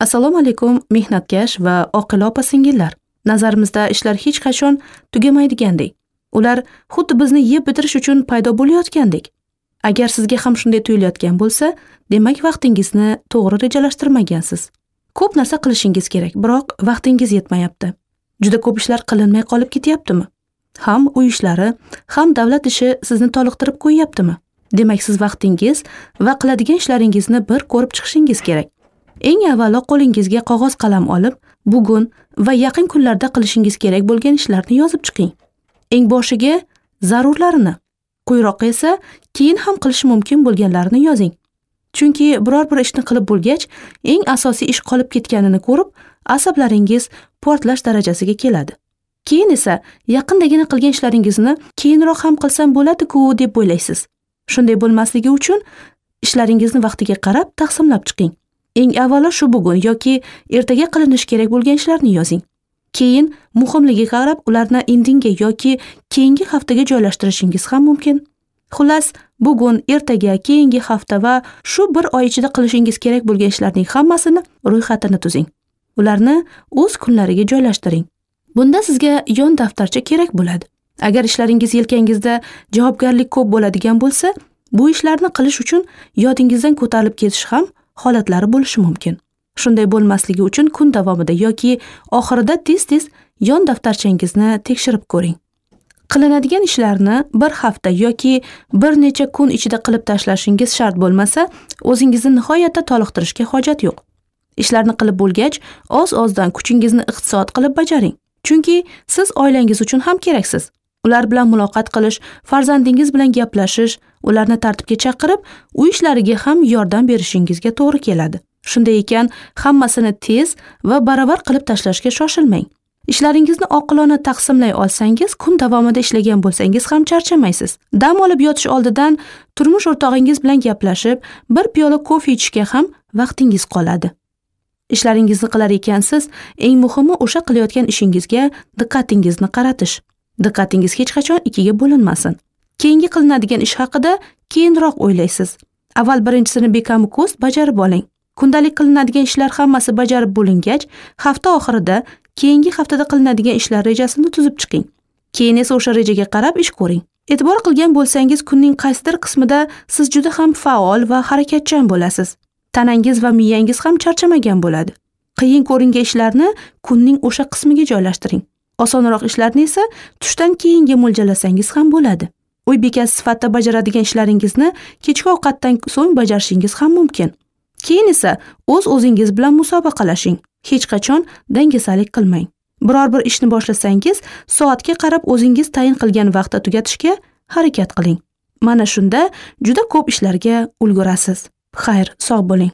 Assalomu alaykum mehnatkash va oqila opa-singillar. Nazarimizda ishlar hech qachon tugamaydigandek. Ular xuddi bizni yeb bitirish uchun paydo bo'layotgandek. Agar sizga ham shunday tuyulayotgan bo'lsa, demak vaqtingizni to'g'ri rejalashtirmagansiz. Ko'p narsa qilishingiz kerak, biroq vaqtingiz yetmayapti. Juda ko'p ishlar qilinmay qolib ketyaptimi? Ham uy ishlari, ham davlat ishi sizni toliqtirib qo'yyaptimi? Demak, siz vaqtingiz va qiladigan ishlaringizni bir ko'rib chiqishingiz kerak. Eng avvalo qo'lingizga qog'oz qalam olib, bugun va yaqin kunlarda qilishingiz kerak bo'lgan ishlarni yozib chiqing. Eng boshiga zarurlarini, quyiroqqa esa keyin ham qilish mumkin bo'lganlarini yozing. Chunki biror bir ishni qilib bo'lgach, eng asosiy ish qolib ketganini ko'rib, asablaringiz portlash darajasiga keladi. Keyin esa yaqindagina qilgan ishlaringizni keyinroq ham qilsam bo'ladi-ku deb o'ylaysiz. Shunday bo'lmasligi uchun ishlaringizni vaqtiga qarab taqsimlab chiqing. Eng avvalo shu bugun yoki ertaga qilinishi kerak bo'lgan ishlarni yozing. Keyin muhimligiga qarab ularni indinga yoki keyingi haftaga joylashtirishingiz ham mumkin. Xullas, bugun, ertaga, keyingi hafta va shu bir oy ichida qilishingiz kerak bo'lgan ishlarning hammasini ro'yxatini tuzing. Ularni o'z kunlariga joylashtiring. Bunda sizga yon daftarcha kerak bo'ladi. Agar ishlaringiz yelkangizda javobgarlik ko'p bo'ladigan bo'lsa, bu ishlarni qilish uchun yodingizdan ko'tarilib ketish ham holatlari bo'lishi mumkin. Shunday bo'lmasligi uchun kun davomida yoki oxirida tez-tez yon daftarchangizni tekshirib ko'ring. Qilinadigan ishlarni bir hafta yoki bir necha kun ichida qilib tashlashingiz shart bo'lmasa, o'zingizni nihoyatda toliqtirishga hojat yo'q. Ishlarni qilib bo'lgach, oz-ozdan kuchingizni iqtisod qilib bajaring. Chunki siz oilangiz uchun ham keraksiz. Ular bilan muloqot qilish, farzandingiz bilan gaplashish, ularni tartibga chaqirib, uy ishlariga ham yordam berishingizga to'g'ri keladi. Shunday ekan, hammasini tez va baravar qilib tashlashga shoshilmang. Ishlaringizni oqilona taqsimlay olsangiz, kun davomida ishlagan bo'lsangiz ham charchamaysiz. Dam olib yotish oldidan turmush o'rtog'ingiz bilan gaplashib, bir piyola kofe ichishga ham vaqtingiz qoladi. Ishlaringizni qilar ekansiz, eng muhimi o'sha qilayotgan ishingizga diqqatingizni qaratish. Diqqatingiz hech qachon ikkiga bo'linmasin. Keyingi qilinadigan ish haqida keyinroq o'ylaysiz. Avval birinchisini bekamu ko'st bajarib oling. Kundalik qilinadigan ishlar hammasi bajarib bo'lingach, hafta oxirida keyingi haftada qilinadigan ishlar rejasini tuzib chiqing. Keyin esa o'sha rejaga qarab ish ko'ring. E'tibor qilgan bo'lsangiz, kunning qaysidir qismida siz juda ham faol va harakatchan bo'lasiz. Tanangiz va miyangiz ham charchamagan bo'ladi. Qiyin ko'ringan ishlarni kunning o'sha qismiga joylashtiring. Osonroq ishlarni esa tushdan keyinga mo'ljallasangiz ham bo'ladi. Uy bekasi sifatida bajaradigan ishlaringizni kechki ovqatdan so'ng bajarishingiz ham mumkin. Keyin esa o'z-o'zingiz bilan musobaqalashing. Hech qachon dangasalik qilmang. Biror bir ishni boshlasangiz, soatga qarab o'zingiz tayin qilgan vaqtda tugatishga harakat qiling. Mana shunda juda ko'p ishlarga ulgurasiz. Xayr, sog' bo'ling.